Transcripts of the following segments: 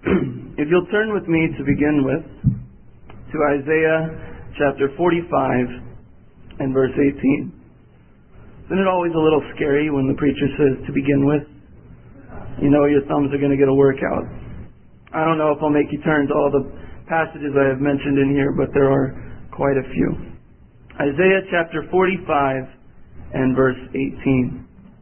If you'll turn with me to begin with to Isaiah chapter 45 and verse 18. Isn't it always a little scary when the preacher says to begin with? You know your thumbs are going to get a workout. I don't know if I'll make you turn to all the passages I have mentioned in here, but there are quite a few. Isaiah chapter 45 and verse 18.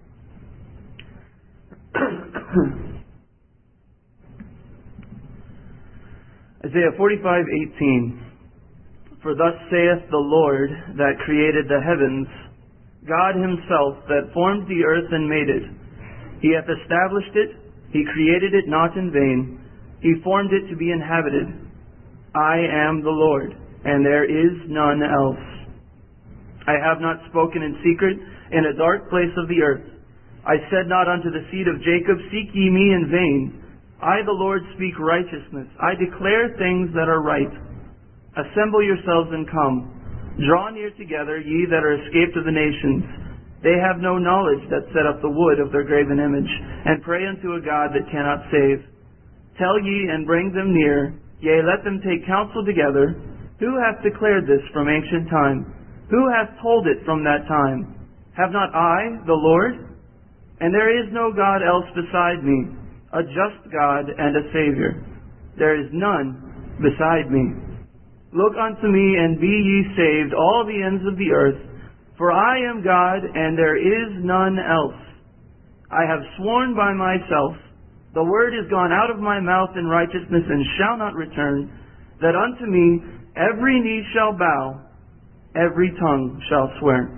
Isaiah 45:18. For thus saith the Lord that created the heavens, God himself that formed the earth and made it. He hath established it, he created it not in vain, he formed it to be inhabited. I am the Lord, and there is none else. I have not spoken in secret in a dark place of the earth. I said not unto the seed of Jacob, seek ye me in vain. I, the Lord, speak righteousness. I declare things that are right. Assemble yourselves and come. Draw near together, ye that are escaped of the nations. They have no knowledge that set up the wood of their graven image, and pray unto a God that cannot save. Tell ye and bring them near, yea, let them take counsel together. Who hath declared this from ancient time? Who hath told it from that time? Have not I, the Lord? And there is no God else beside me, a just God and a Savior. There is none beside me. Look unto me and be ye saved, all the ends of the earth. For I am God, and there is none else. I have sworn by myself, the word is gone out of my mouth in righteousness, and shall not return, that unto me every knee shall bow, every tongue shall swear.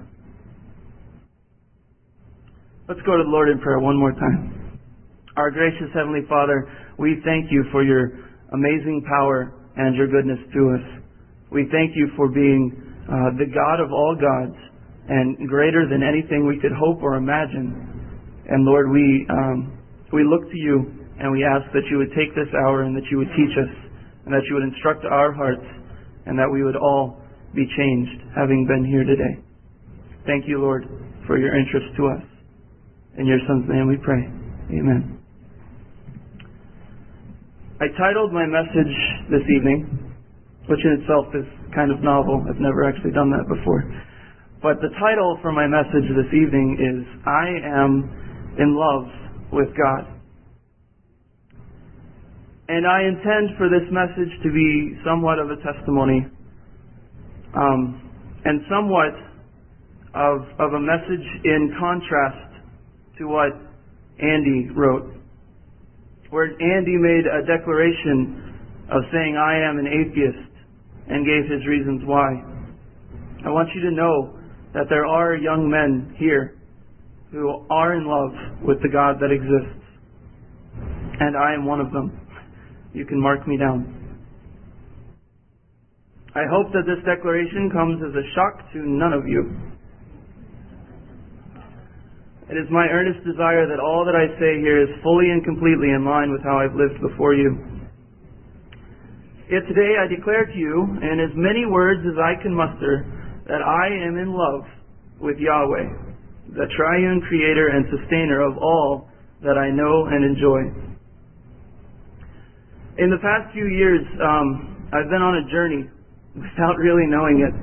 Let's go to the Lord in prayer one more time. Our gracious Heavenly Father, we thank you for your amazing power and your goodness to us. We thank you for being the God of all gods and greater than anything we could hope or imagine. And Lord, we look to you and we ask that you would take this hour and that you would teach us and that you would instruct our hearts and that we would all be changed having been here today. Thank you, Lord, for your interest to us. In your Son's name we pray. Amen. I titled my message this evening, which in itself is kind of novel. I've never actually done that before. But the title for my message this evening is, I am in love with God. And I intend for this message to be somewhat of a testimony, and somewhat of a message in contrast to what Andy wrote, where Andy made a declaration of saying, I am an atheist, and gave his reasons why. I want you to know that there are young men here who are in love with the God that exists, and I am one of them. You can mark me down. I hope that this declaration comes as a shock to none of you. It is my earnest desire that all that I say here is fully and completely in line with how I've lived before you. Yet today I declare to you, in as many words as I can muster, that I am in love with Yahweh, the triune creator and sustainer of all that I know and enjoy. In the past few years, I've been on a journey without really knowing it.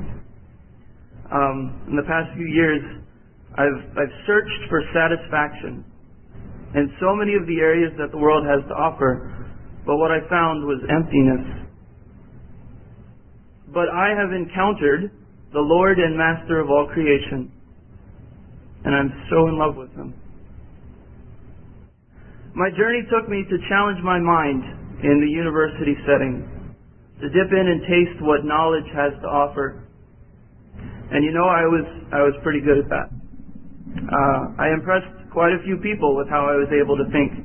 In the past few years, I've searched for satisfaction in so many of the areas that the world has to offer, but what I found was emptiness. But I have encountered the Lord and Master of all creation, and I'm so in love with Him. My journey took me to challenge my mind in the university setting, to dip in and taste what knowledge has to offer. And you know, I was pretty good at that. I impressed quite a few people with how I was able to think.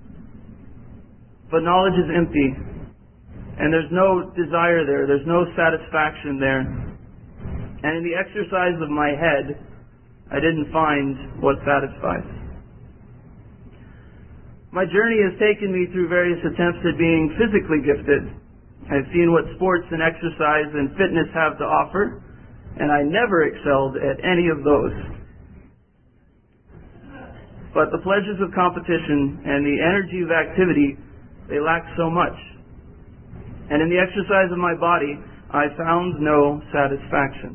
But knowledge is empty, and there's no desire there, there's no satisfaction there. And in the exercise of my head, I didn't find what satisfies. My journey has taken me through various attempts at being physically gifted. I've seen what sports and exercise and fitness have to offer, and I never excelled at any of those. But the pleasures of competition and the energy of activity They lacked so much. And in the exercise of my body, I found no satisfaction.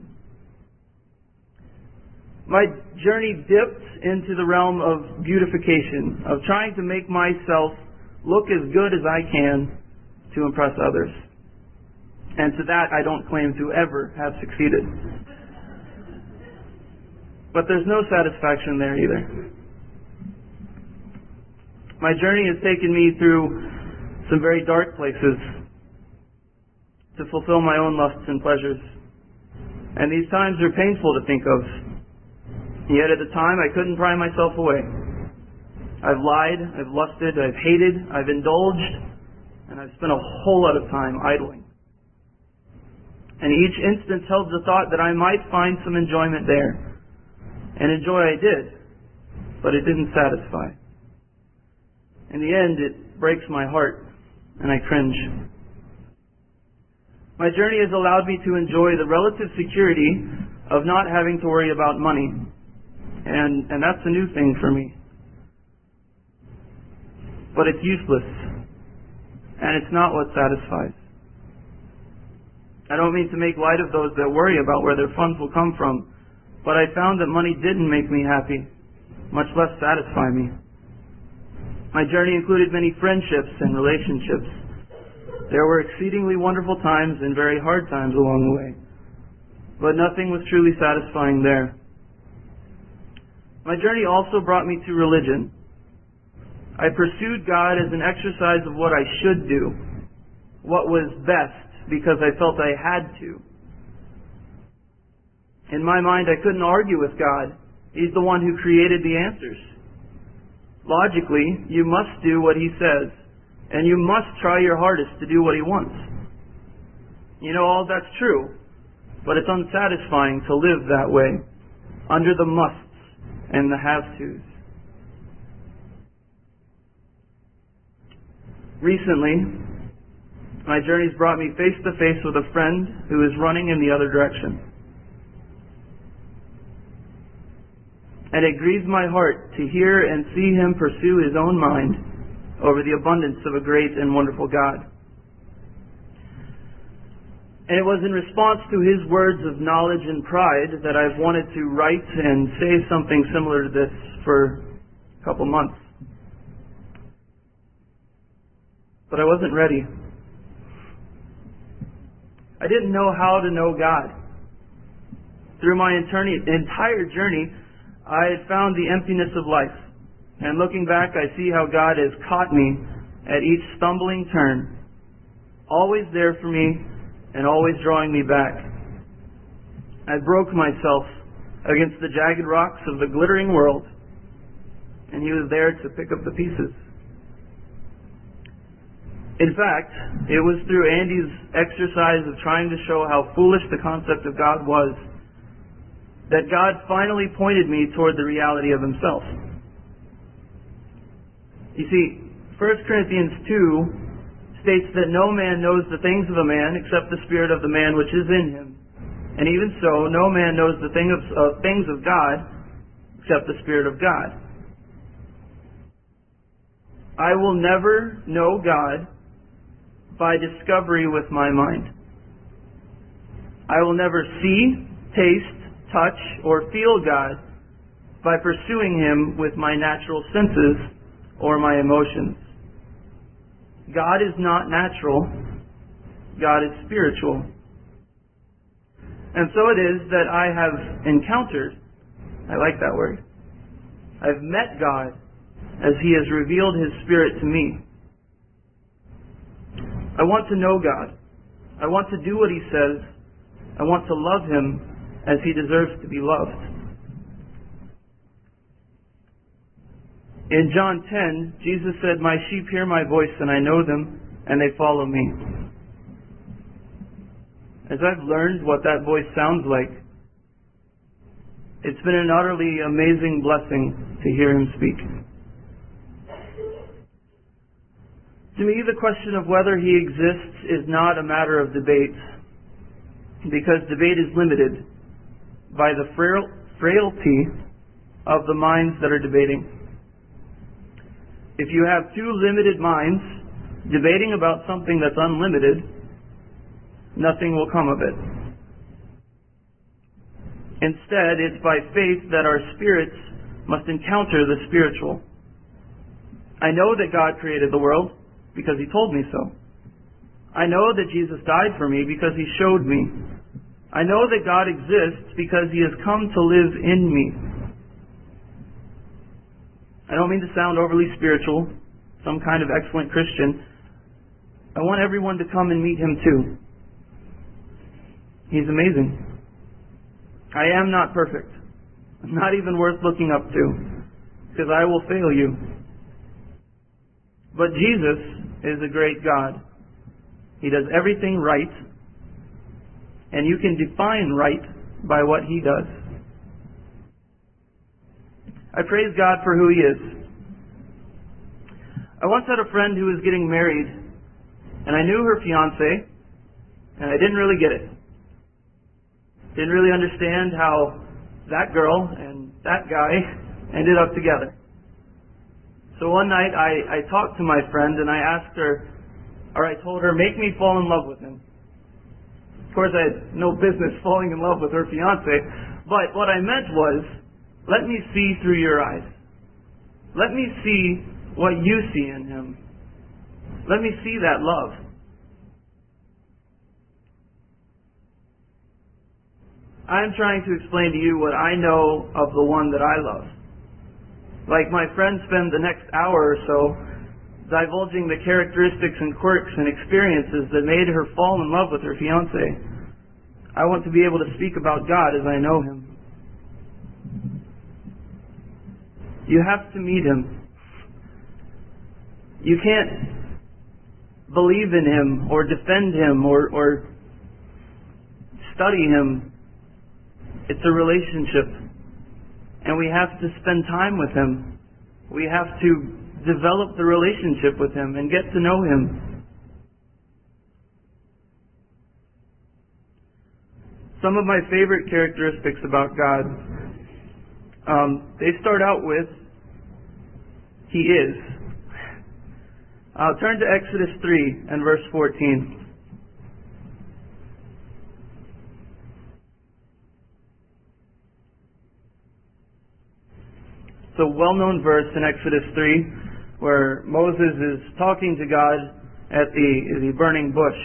My journey dipped into the realm of beautification, of trying to make myself look as good as I can to impress others. And to that, I don't claim to ever have succeeded. But there's no satisfaction there either. My journey has taken me through some very dark places to fulfill my own lusts and pleasures. And these times are painful to think of. Yet at the time, I couldn't pry myself away. I've lied, I've lusted, I've hated, I've indulged, and I've spent a whole lot of time idling. And each instance held the thought that I might find some enjoyment there. And enjoy I did, but it didn't satisfy. In the end, it breaks my heart, and I cringe. My journey has allowed me to enjoy the relative security of not having to worry about money. And that's a new thing for me. But it's useless. And it's not what satisfies. I don't mean to make light of those that worry about where their funds will come from, but I found that money didn't make me happy, much less satisfy me. My journey included many friendships and relationships. There were exceedingly wonderful times and very hard times along the way, but nothing was truly satisfying there. My journey also brought me to religion. I pursued God as an exercise of what I should do, what was best, because I felt I had to. In my mind, I couldn't argue with God. He's the one who created the answers. Logically, you must do what He says, and you must try your hardest to do what He wants. You know, all that's true, but it's unsatisfying to live that way, under the musts and the have-tos. Recently, my journey's brought me face to face with a friend who is running in the other direction. And it grieves my heart to hear and see him pursue his own mind over the abundance of a great and wonderful God. And it was in response to his words of knowledge and pride that I've wanted to write and say something similar to this for a couple months. But I wasn't ready. I didn't know how to know God. Through my entire journey, I had found the emptiness of life. And looking back, I see how God has caught me at each stumbling turn, always there for me and always drawing me back. I broke myself against the jagged rocks of the glittering world, and He was there to pick up the pieces. In fact, it was through Andy's exercise of trying to show how foolish the concept of God was that God finally pointed me toward the reality of Himself. You see, 1 Corinthians 2 states that no man knows the things of a man except the spirit of the man which is in him. And even so, no man knows the things of God except the Spirit of God. I will never know God by discovery with my mind. I will never see, taste, touch, or feel God by pursuing Him with my natural senses or my emotions. God is not natural. God is spiritual. And so it is that I have encountered, I like that word, I've met God as He has revealed His Spirit to me. I want to know God. I want to do what He says. I want to love Him as He deserves to be loved. In John 10, Jesus said, "My sheep hear my voice, and I know them, and they follow me." As I've learned what that voice sounds like, it's been an utterly amazing blessing to hear Him speak. To me, the question of whether He exists is not a matter of debate, because debate is limited by the frailty of the minds that are debating. If you have two limited minds debating about something that's unlimited, nothing will come of it. Instead, it's by faith that our spirits must encounter the spiritual. I know that God created the world because He told me so. I know that Jesus died for me because He showed me. I know that God exists because He has come to live in me. I don't mean to sound overly spiritual, some kind of excellent Christian. I want everyone to come and meet Him too. He's amazing. I am not perfect. I'm not even worth looking up to, because I will fail you. But Jesus is a great God. He does everything right, and you can define right by what He does. I praise God for who He is. I once had a friend who was getting married, and I knew her fiancé, and I didn't really get it. Didn't really understand how that girl and that guy ended up together. So one night I talked to my friend and I asked her, or I told her, make me fall in love with him. Of course I had no business falling in love with her fiancé, but what I meant was, let me see through your eyes. Let me see what you see in him. Let me see that love. I'm trying to explain to you what I know of the one that I love. Like my friend spent the next hour or so divulging the characteristics and quirks and experiences that made her fall in love with her fiancé. I want to be able to speak about God as I know Him. You have to meet Him. You can't believe in Him or defend Him or study Him. It's a relationship. And we have to spend time with Him. We have to develop the relationship with Him and get to know Him. Some of my favorite characteristics about God, they start out with, He is. Turn to Exodus 3 and verse 14. It's a well-known verse in Exodus 3 where Moses is talking to God at the burning bush.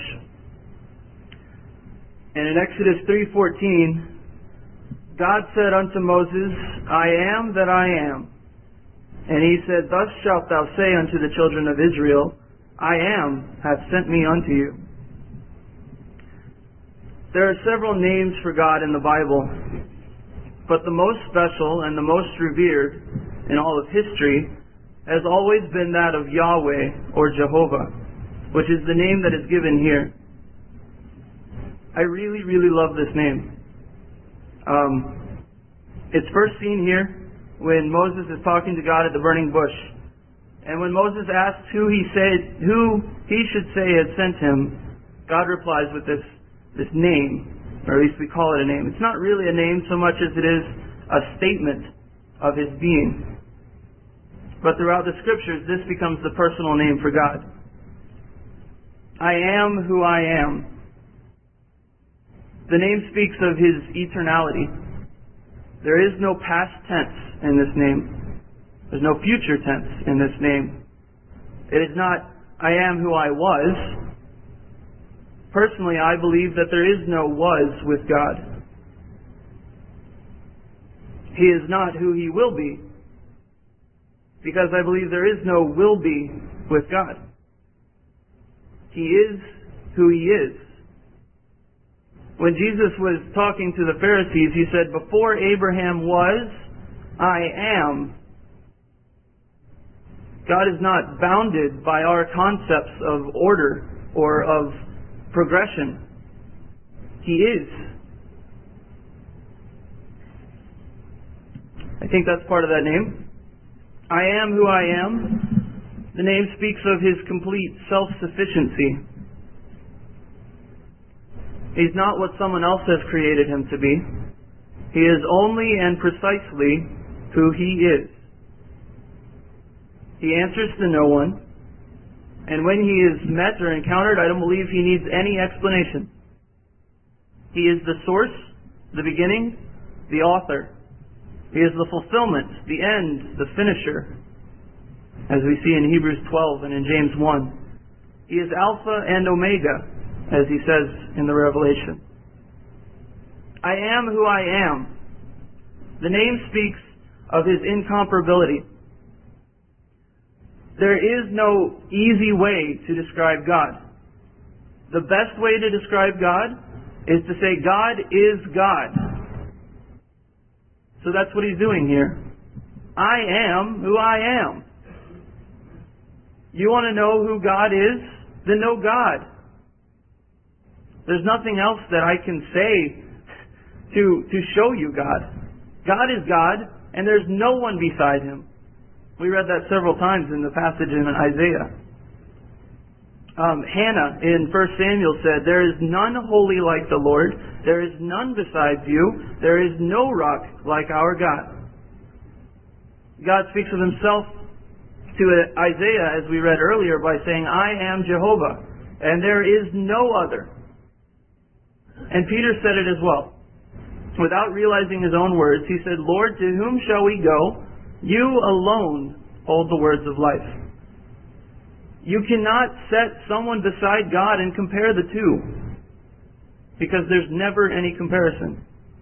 And in Exodus 3:14, God said unto Moses, I am that I am. And He said, Thus shalt thou say unto the children of Israel, I am hath sent me unto you. There are several names for God in the Bible, but the most special and the most revered in all of history has always been that of Yahweh or Jehovah, which is the name that is given here. I really, really love this name. It's first seen here when Moses is talking to God at the burning bush. And when Moses asks who he should say had sent him, God replies with this name, or at least we call it a name. It's not really a name so much as it is a statement of His being. But throughout the Scriptures, this becomes the personal name for God. I am who I am. The name speaks of His eternality. There is no past tense in this name. There's no future tense in this name. It is not, I am who I was. Personally, I believe that there is no was with God. He is not who He will be, because I believe there is no will be with God. He is who He is. When Jesus was talking to the Pharisees, He said, before Abraham was, I am. God is not bounded by our concepts of order or of progression. He is. I think that's part of that name. I am who I am. The name speaks of His complete self-sufficiency. He's not what someone else has created Him to be. He is only and precisely who He is. He answers to no one. And when he is met or encountered, I don't believe he needs any explanation. He is the source, the beginning, the author. He is the fulfillment, the end, the finisher, as we see in Hebrews 12 and in James 1. He is Alpha and Omega, as he says in the Revelation. I am who I am. The name speaks of his incomparability. There is no easy way to describe God. The best way to describe God is to say God is God. So that's what he's doing here. I am who I am. You want to know who God is? Then know God. There's nothing else that I can say to show you God. God is God, and there's no one beside him. We read that several times in the passage in Isaiah. Hannah in 1 Samuel said, "There is none holy like the Lord. There is none besides you. There is no rock like our God." God speaks of himself to Isaiah, as we read earlier, by saying, "I am Jehovah, and there is no other." And Peter said it as well. Without realizing his own words, he said, "Lord, to whom shall we go? You alone hold the words of life." You cannot set someone beside God and compare the two, because there's never any comparison.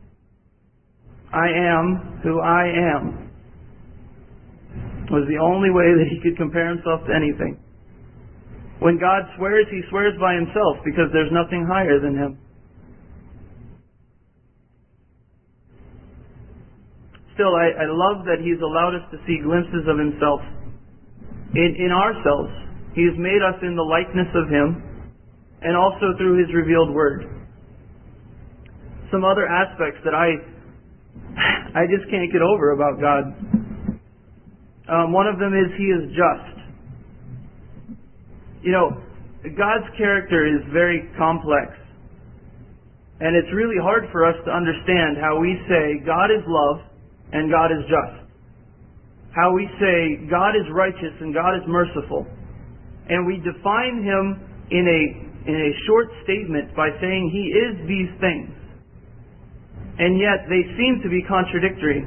I am who I am was the only way that he could compare himself to anything. When God swears, he swears by himself, because there's nothing higher than him. Still, I love that he's allowed us to see glimpses of himself in ourselves. He has made us in the likeness of him, and also through his revealed word. Some other aspects that I just can't get over about God. One of them is he is just. You know, God's character is very complex. And it's really hard for us to understand how we say God is love and God is just. How we say God is righteous and God is merciful. And we define him in a short statement by saying he is these things. And yet they seem to be contradictory.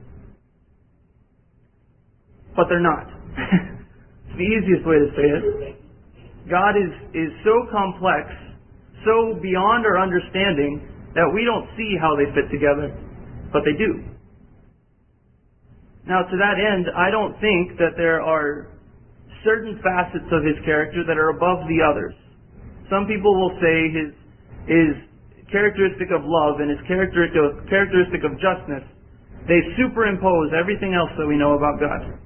But they're not. It's the easiest way to say it. God is so complex, so beyond our understanding, that we don't see how they fit together. But they do. Now, to that end, I don't think that there are certain facets of his character that are above the others. Some people will say his characteristic of love and his characteristic of justness, they superimpose everything else that we know about God.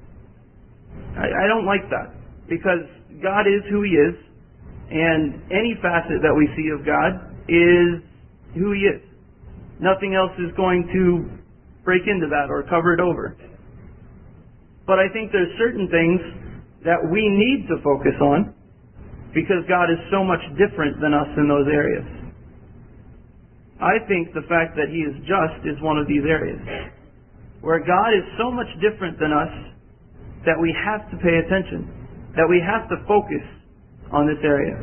I don't like that, because God is who he is, and any facet that we see of God is who he is. Nothing else is going to break into that or cover it over. But I think there's certain things that we need to focus on, because God is so much different than us in those areas. I think the fact that he is just is one of these areas, where God is so much different than us that we have to pay attention, that we have to focus on this area.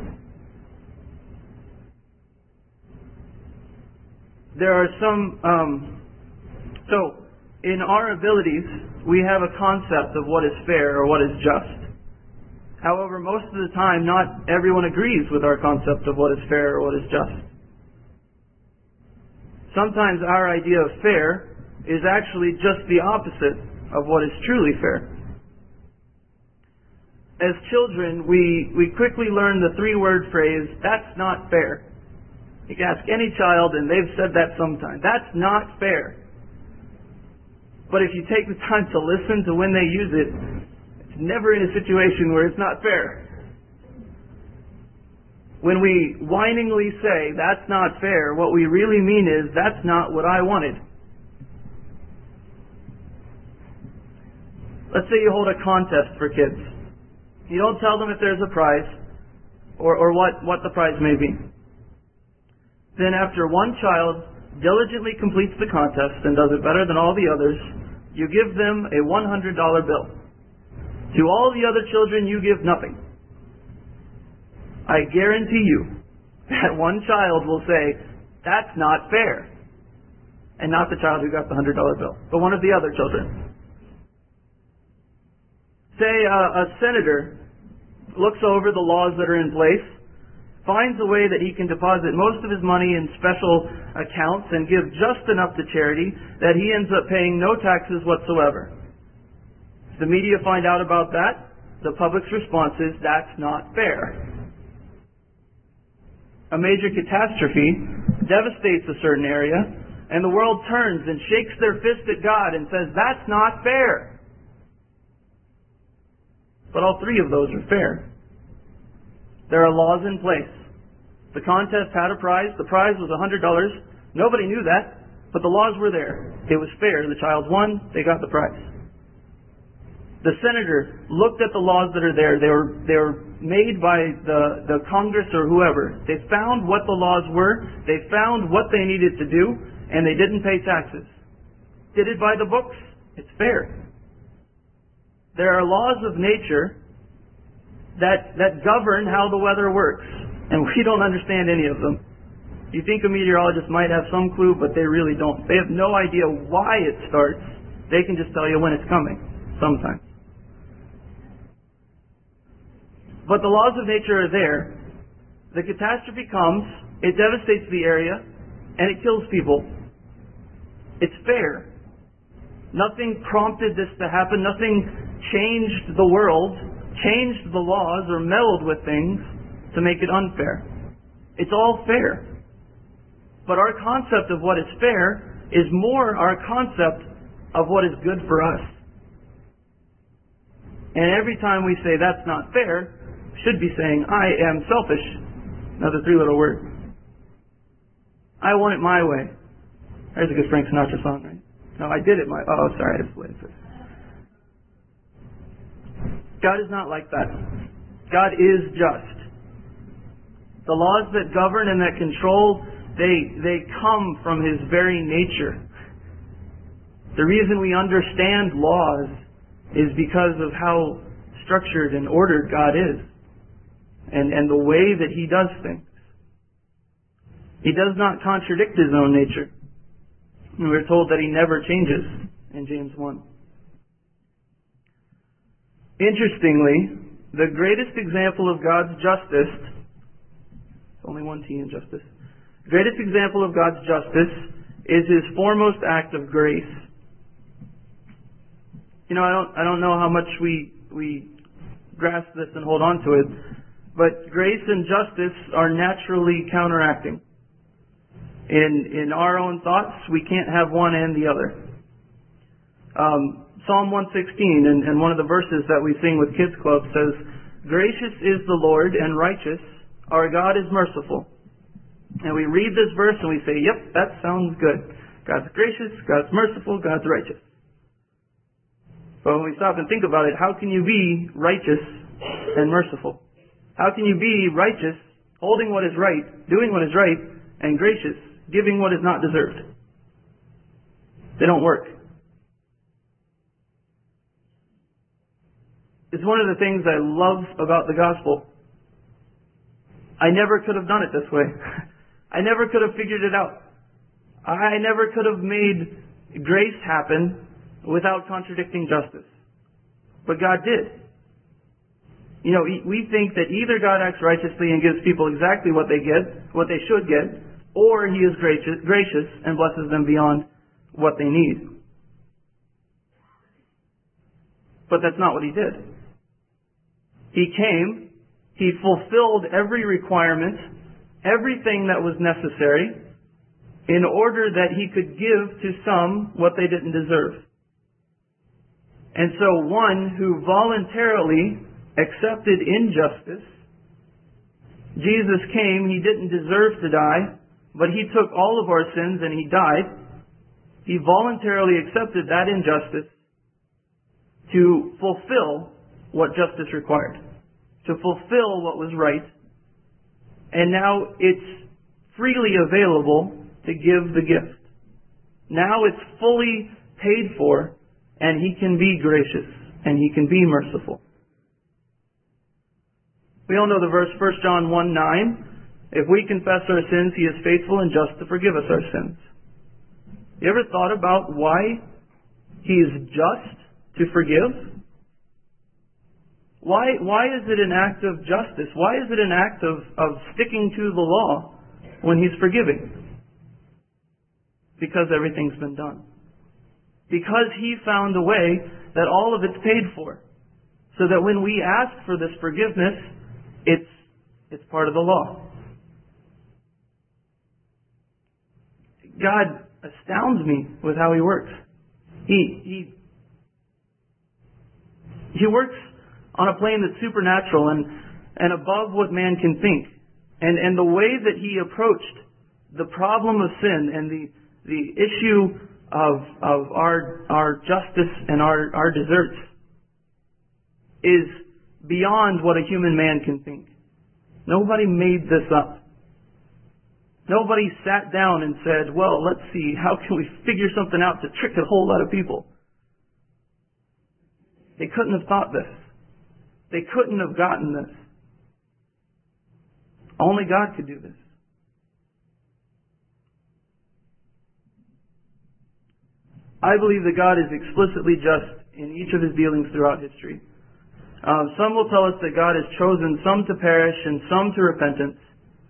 There are some, so in our abilities, we have a concept of what is fair or what is just. However, most of the time, not everyone agrees with our concept of what is fair or what is just. Sometimes our idea of fair is actually just the opposite of what is truly fair. As children, we quickly learn the three-word phrase, "That's not fair." You can ask any child and they've said that sometime. That's not fair. But if you take the time to listen to when they use it, it's never in a situation where it's not fair. When we whiningly say, "That's not fair," what we really mean is, "That's not what I wanted." Let's say you hold a contest for kids. You don't tell them if there's a prize or what the prize may be. Then after one child diligently completes the contest and does it better than all the others, you give them a $100 bill. To all the other children, you give nothing. I guarantee you that one child will say, that's not fair. And not the child who got the $100 bill, but one of the other children. Say a senator looks over the laws that are in place, finds a way that he can deposit most of his money in special accounts and give just enough to charity that he ends up paying no taxes whatsoever. If the media find out about that, the public's response is, that's not fair. A major catastrophe devastates a certain area, and the world turns and shakes their fist at God and says, that's not fair. But all three of those are fair. There are laws in place. The contest had a prize. The prize was $100. Nobody knew that, but the laws were there. It was fair. The child won. They got the prize. The senator looked at the laws that are there. They were made by the Congress or whoever. They found what the laws were. They found what they needed to do, and they didn't pay taxes. Did it by the books? It's fair. There are laws of nature that govern how the weather works, and we don't understand any of them. You think a meteorologist might have some clue, but they really don't. They have no idea why it starts. They can just tell you when it's coming, sometimes. But the laws of nature are there. The catastrophe comes, it devastates the area, and it kills people. It's fair. Nothing prompted this to happen. Nothing changed the world, changed the laws, or meddled with things to make it unfair. It's all fair. But our concept of what is fair is more our concept of what is good for us. And every time we say that's not fair, should be saying, I am selfish. Another three-letter word. I want it my way. There's a good Frank Sinatra song, right? No, I did it my... Oh, sorry, I just played it. God is not like that. God is just. The laws that govern and that control, they come from His very nature. The reason we understand laws is because of how structured and ordered God is. And the way that He does things. He does not contradict His own nature. And we're told that He never changes in James 1. Interestingly, the greatest example of God's justice, only one T in justice, the greatest example of God's justice is His foremost act of grace. You know, I don't know how much we grasp this and hold on to it, but grace and justice are naturally counteracting. In our own thoughts, we can't have one and the other. Psalm 116, and one of the verses that we sing with Kids Club says, gracious is the Lord and righteous, our God is merciful. And we read this verse and we say, yep, that sounds good. God's gracious, God's merciful, God's righteous. But when we stop and think about it, how can you be righteous and merciful? How can you be righteous, holding what is right, doing what is right, and gracious, giving what is not deserved? They don't work. It's one of the things I love about the gospel. I never could have done it this way. I never could have figured it out. I never could have made grace happen without contradicting justice. But God did. You know, we think that either God acts righteously and gives people exactly what they get, what they should get, or He is gracious and blesses them beyond what they need. But that's not what He did. He came, He fulfilled every requirement, everything that was necessary, in order that He could give to some what they didn't deserve. And so one who voluntarily accepted injustice, Jesus came, He didn't deserve to die, but He took all of our sins and He died. He voluntarily accepted that injustice to fulfill what justice required, to fulfill what was right. And now it's freely available to give the gift. Now it's fully paid for, and He can be gracious, and He can be merciful. We all know the verse 1 John 1:9. If we confess our sins, He is faithful and just to forgive us our sins. You ever thought about why He is just to forgive? Why is it an act of justice? Why is it an act of sticking to the law when He's forgiving? Because everything's been done. Because He found a way that all of it's paid for. So that when we ask for this forgiveness, it's part of the law. God astounds me with how He works. He works on a plane that's supernatural and above what man can think. And the way that He approached the problem of sin and the issue of our justice and our deserts is beyond what a human man can think. Nobody made this up. Nobody sat down and said, well, let's see, how can we figure something out to trick a whole lot of people? They couldn't have thought this. They couldn't have gotten this. Only God could do this. I believe that God is explicitly just in each of His dealings throughout history. Some will tell us that God has chosen some to perish and some to repentance.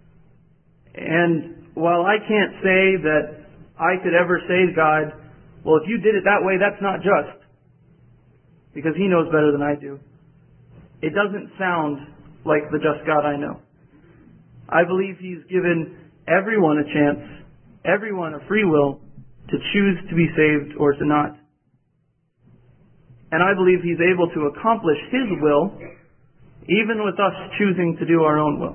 And while I can't say that I could ever say to God, well, if you did it that way, that's not just, because He knows better than I do, it doesn't sound like the just God I know. I believe He's given everyone a chance, everyone a free will, to choose to be saved or to not. And I believe He's able to accomplish His will, even with us choosing to do our own will.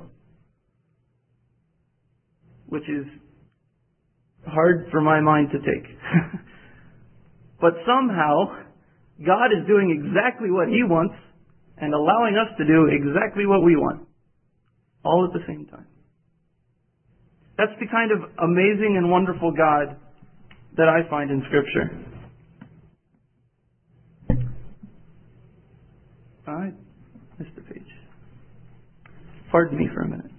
Which is hard for my mind to take. But somehow, God is doing exactly what He wants and allowing us to do exactly what we want. All at the same time. That's the kind of amazing and wonderful God that I find in Scripture. I missed a page. Pardon me for a minute.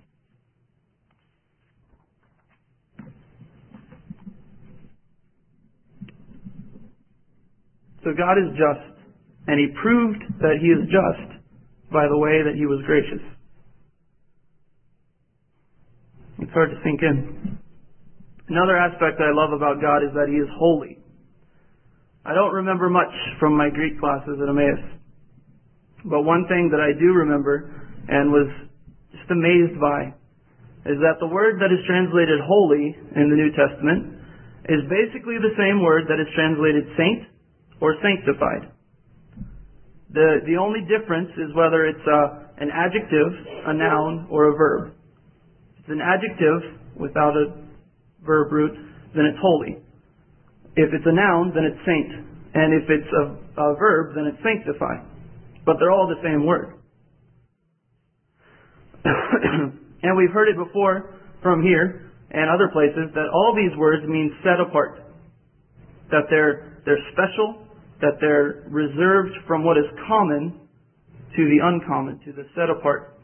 So God is just, and He proved that He is just by the way that He was gracious. It's hard to sink in. Another aspect I love about God is that He is holy. I don't remember much from my Greek classes at Emmaus. But one thing that I do remember and was just amazed by is that the word that is translated holy in the New Testament is basically the same word that is translated saint or sanctified. The only difference is whether it's an adjective, a noun, or a verb. If it's an adjective without a verb root, then it's holy. If it's a noun, then it's saint. And if it's a verb, then it's sanctify. But they're all the same word. And we've heard it before from here and other places that all these words mean set apart. That they're special, that they're reserved from what is common to the uncommon, to the set apart.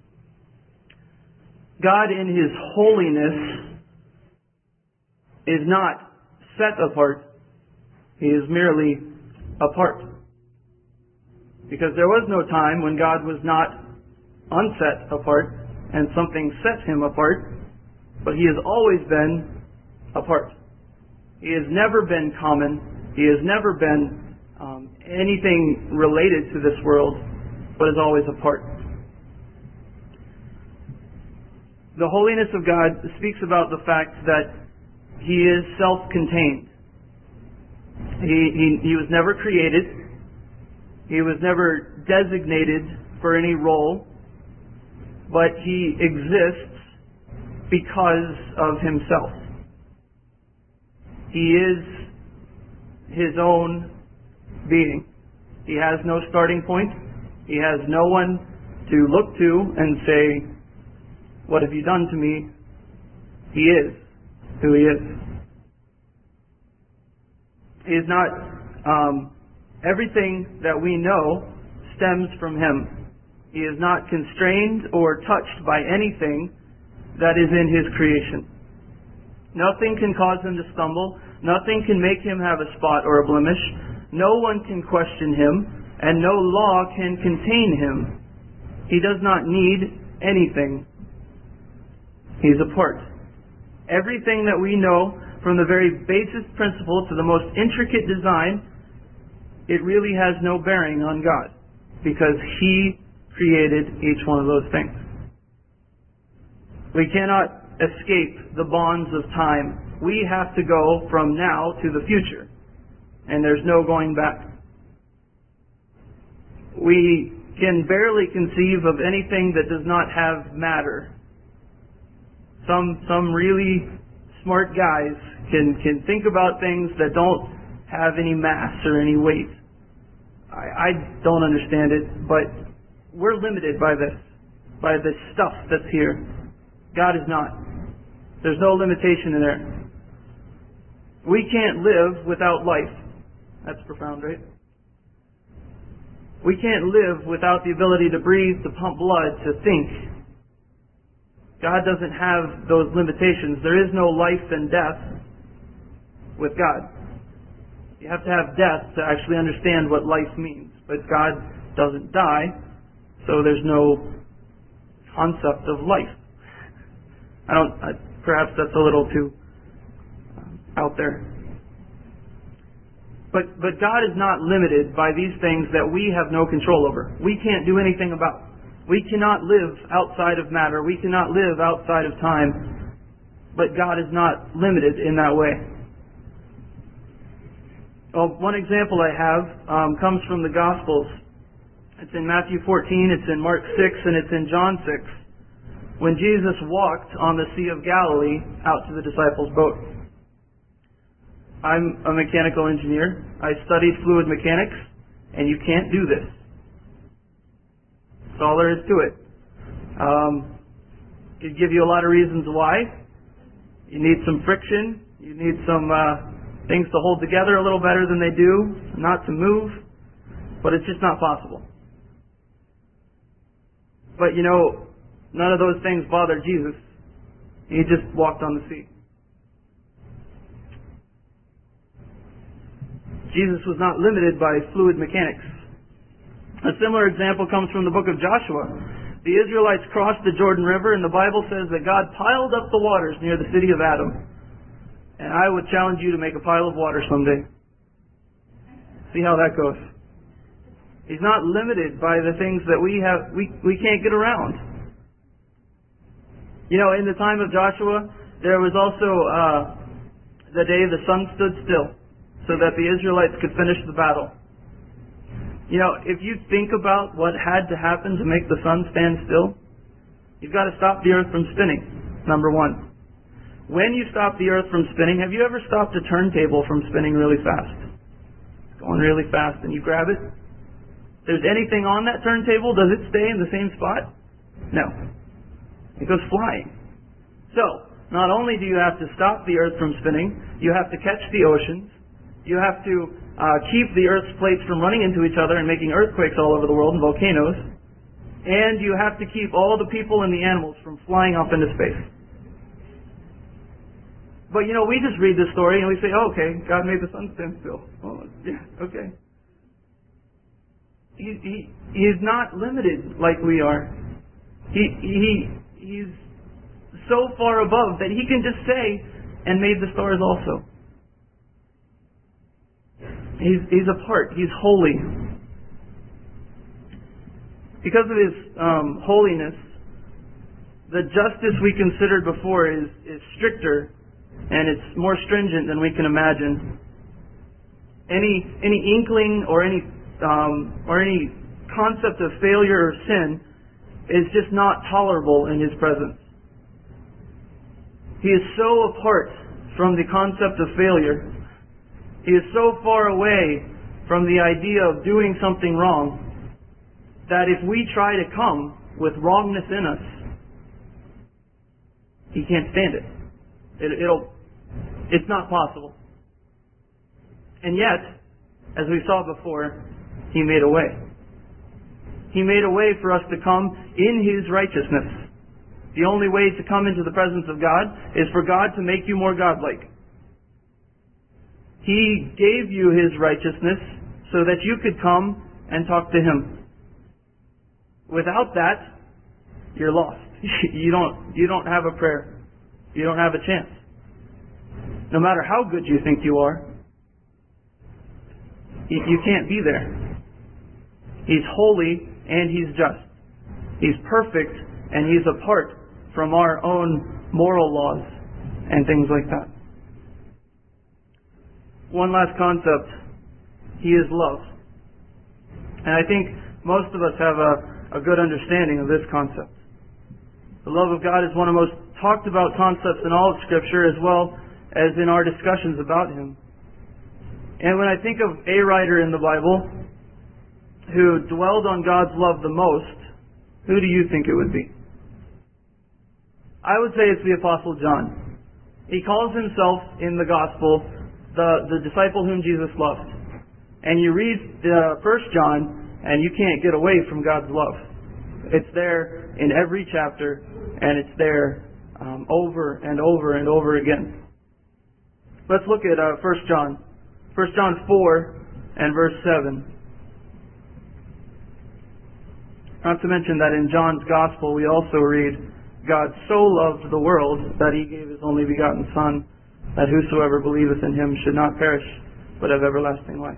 God in His holiness is not set apart. He is merely apart. Because there was no time when God was not unset apart and something set Him apart, but He has always been apart. He has never been common. He has never been anything related to this world, but is always apart. The holiness of God speaks about the fact that He is self-contained. He was never created. He was never designated for any role, but He exists because of Himself. He is His own being. He has no starting point. He has no one to look to and say, what have you done to me? He is who He is. He is not... everything that we know stems from Him. He is not constrained or touched by anything that is in His creation. Nothing can cause Him to stumble. Nothing can make Him have a spot or a blemish. No one can question Him, and no law can contain Him. He does not need anything. He's apart. Everything that we know, from the very basis principle to the most intricate design, it really has no bearing on God, because He created each one of those things. We cannot escape the bonds of time. We have to go from now to the future, and there's no going back. We can barely conceive of anything that does not have matter. Some really smart guys can think about things that don't have any mass or any weight. I don't understand it, but we're limited by this stuff that's here. God is not. There's no limitation in there. We can't live without life. That's profound, right? We can't live without the ability to breathe, to pump blood, to think. God doesn't have those limitations. There is no life and death with God. You have to have death to actually understand what life means. But God doesn't die, so there's no concept of life. Perhaps that's a little too out there. But God is not limited by these things that we have no control over. We can't do anything about. We cannot live outside of matter. We cannot live outside of time. But God is not limited in that way. Well, one example I have comes from the Gospels. It's in Matthew 14, it's in Mark 6, and it's in John 6. When Jesus walked on the Sea of Galilee out to the disciples' boat. I'm a mechanical engineer. I studied fluid mechanics, and you can't do this. That's all there is to it. Could give you a lot of reasons why. You need some friction. You need some things to hold together a little better than they do, not to move. But it's just not possible. But you know, none of those things bothered Jesus. He just walked on the sea. Jesus was not limited by fluid mechanics. A similar example comes from the book of Joshua. The Israelites crossed the Jordan River, and the Bible says that God piled up the waters near the city of Adam. And I would challenge you to make a pile of water someday. See how that goes. He's not limited by the things that we can't get around. You know, in the time of Joshua, there was also the day the sun stood still, so that the Israelites could finish the battle. You know, if you think about what had to happen to make the sun stand still, you've got to stop the earth from spinning, number one. When you stop the earth from spinning, have you ever stopped a turntable from spinning really fast? It's going really fast and you grab it. If there's anything on that turntable, does it stay in the same spot? No. It goes flying. So, not only do you have to stop the earth from spinning, you have to catch the oceans. You have to keep the Earth's plates from running into each other and making earthquakes all over the world and volcanoes. And you have to keep all the people and the animals from flying off into space. But you know, we just read this story and we say, oh, okay, God made the sun stand still. Oh, yeah, okay. He is not limited like we are. He's so far above that He can just say, and made the stars also. He's apart. He's holy. Because of His holiness, the justice we considered before is stricter, and it's more stringent than we can imagine. Any inkling or any concept of failure or sin is just not tolerable in His presence. He is so apart from the concept of failure. He is so far away from the idea of doing something wrong that if we try to come with wrongness in us, He can't stand it. It's not possible. And yet, as we saw before, He made a way. He made a way for us to come in His righteousness. The only way to come into the presence of God is for God to make you more godlike. He gave you His righteousness so that you could come and talk to Him. Without that, you're lost. You don't have a prayer. You don't have a chance. No matter how good you think you are, you can't be there. He's holy and He's just. He's perfect and He's apart from our own moral laws and things like that. One last concept. He is love. And I think most of us have a good understanding of this concept. The love of God is one of the most talked about concepts in all of Scripture, as well as in our discussions about Him. And when I think of a writer in the Bible who dwelled on God's love the most, who do you think it would be? I would say it's the Apostle John. He calls himself in the Gospel the disciple whom Jesus loved. And you read 1 John, and you can't get away from God's love. It's there in every chapter, and it's there over and over and over again. Let's look at 1 John. 1 John 4 and verse 7. Not to mention that in John's Gospel we also read, God so loved the world that He gave His only begotten Son, that whosoever believeth in Him should not perish, but have everlasting life.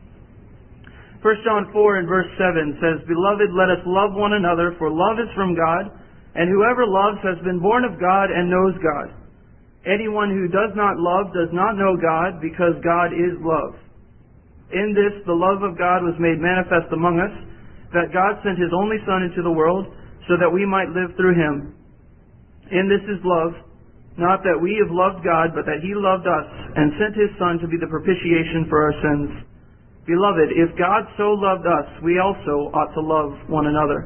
1 John 4 and verse 7 says, Beloved, let us love one another, for love is from God, and whoever loves has been born of God and knows God. Anyone who does not love does not know God, because God is love. In this the love of God was made manifest among us, that God sent His only Son into the world, so that we might live through Him. In this is love, not that we have loved God, but that He loved us, and sent His Son to be the propitiation for our sins. Beloved, if God so loved us, we also ought to love one another.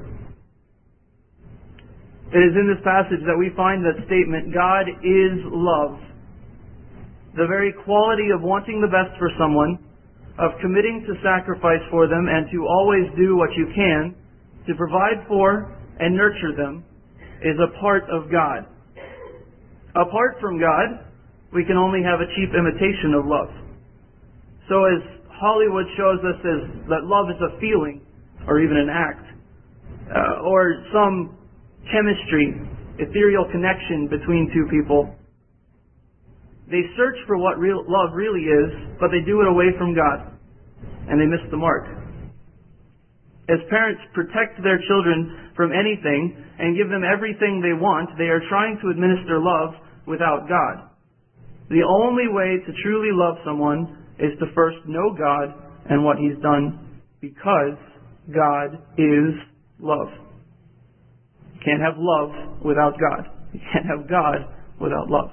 It is in this passage that we find that statement, God is love. The very quality of wanting the best for someone, of committing to sacrifice for them, and to always do what you can to provide for and nurture them, is a part of God. Apart from God, we can only have a cheap imitation of love. So as Hollywood shows us that love is a feeling, or even an act, or some chemistry, ethereal connection between two people, they search for what love really is, but they do it away from God, and they miss the mark. As parents protect their children from anything and give them everything they want, they are trying to administer love without God. The only way to truly love someone is to first know God and what He's done, because God is love. You can't have love without God. You can't have God without love.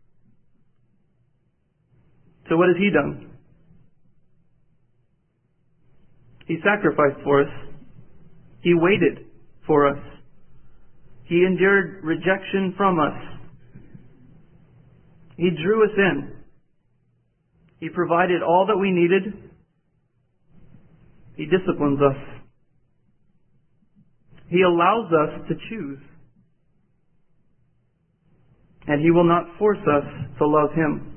So what has He done? He sacrificed for us. He waited for us. He endured rejection from us. He drew us in. He provided all that we needed. He disciplines us. He allows us to choose. And He will not force us to love Him.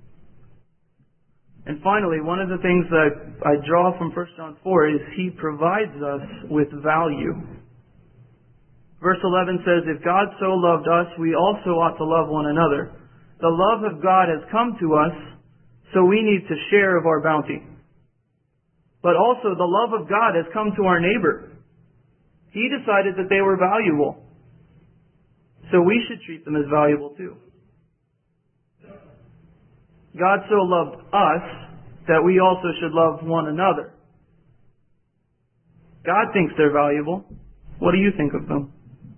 And finally, one of the things that I draw from 1 John 4 is He provides us with value. Verse 11 says, If God so loved us, we also ought to love one another. The love of God has come to us, so we need to share of our bounty. But also the love of God has come to our neighbor. He decided that they were valuable, so we should treat them as valuable too. God so loved us that we also should love one another. God thinks they're valuable. What do you think of them?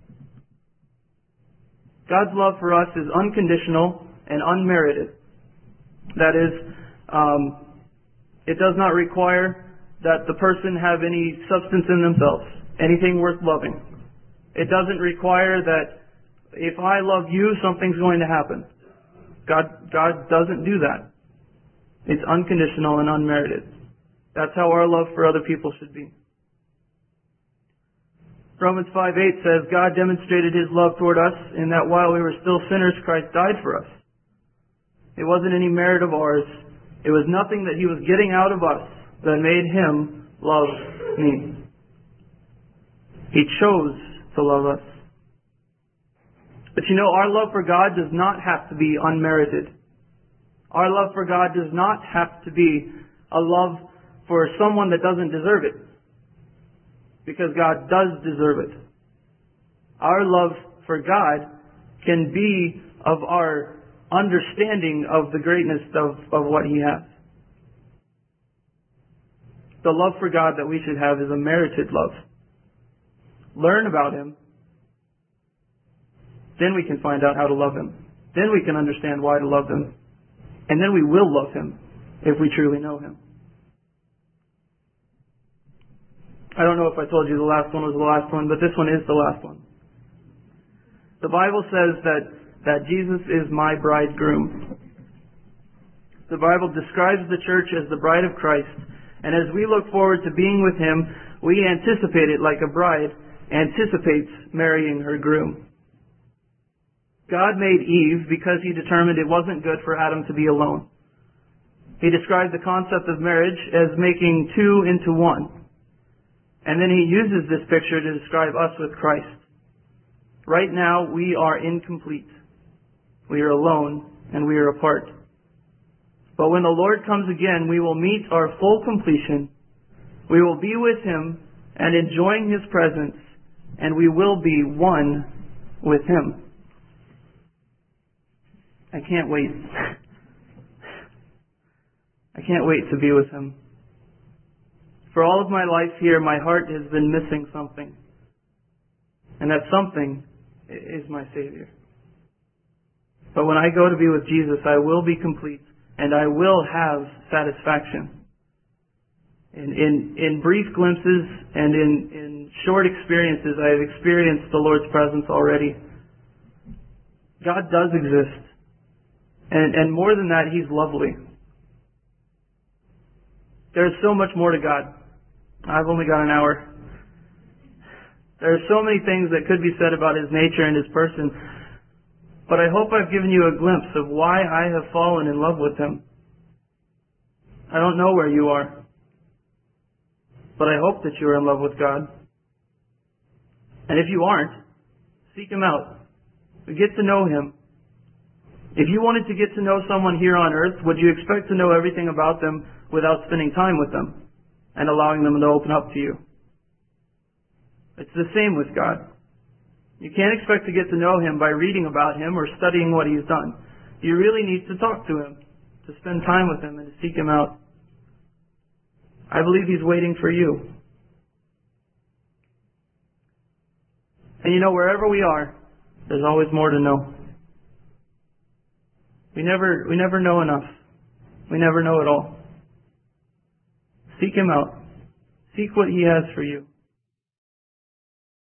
God's love for us is unconditional and unmerited. That is, it does not require that the person have any substance in themselves, anything worth loving. It doesn't require that if I love you, something's going to happen. God doesn't do that. It's unconditional and unmerited. That's how our love for other people should be. Romans 5:8 says, God demonstrated His love toward us in that while we were still sinners, Christ died for us. It wasn't any merit of ours. It was nothing that He was getting out of us that made Him love me. He chose to love us. But you know, our love for God does not have to be unmerited. Our love for God does not have to be a love for someone that doesn't deserve it. Because God does deserve it. Our love for God can be of our understanding of the greatness of what He has. The love for God that we should have is a merited love. Learn about Him. Then we can find out how to love Him. Then we can understand why to love Him. And then we will love Him if we truly know Him. I don't know if I told you the last one was the last one, but this one is the last one. The Bible says that Jesus is my bridegroom. The Bible describes the church as the bride of Christ, and as we look forward to being with Him, we anticipate it like a bride anticipates marrying her groom. God made Eve because He determined it wasn't good for Adam to be alone. He described the concept of marriage as making two into one. And then He uses this picture to describe us with Christ. Right now, we are incomplete. We are alone and we are apart. But when the Lord comes again, we will meet our full completion. We will be with Him and enjoying His presence, and we will be one with Him. I can't wait. I can't wait to be with Him. For all of my life here, my heart has been missing something. And that something is my Savior. But when I go to be with Jesus, I will be complete and I will have satisfaction. In brief glimpses and in short experiences, I have experienced the Lord's presence already. God does exist. And more than that, He's lovely. There's so much more to God. I've only got an hour. There are so many things that could be said about His nature and His person, but I hope I've given you a glimpse of why I have fallen in love with Him. I don't know where you are, but I hope that you are in love with God. And if you aren't, seek Him out. Get to know Him. If you wanted to get to know someone here on earth, would you expect to know everything about them without spending time with them and allowing them to open up to you? It's the same with God. You can't expect to get to know Him by reading about Him or studying what He's done. You really need to talk to Him, to spend time with Him, and to seek Him out. I believe He's waiting for you. And you know, wherever we are, there's always more to know. We never know enough. We never know it all. Seek Him out. Seek what He has for you.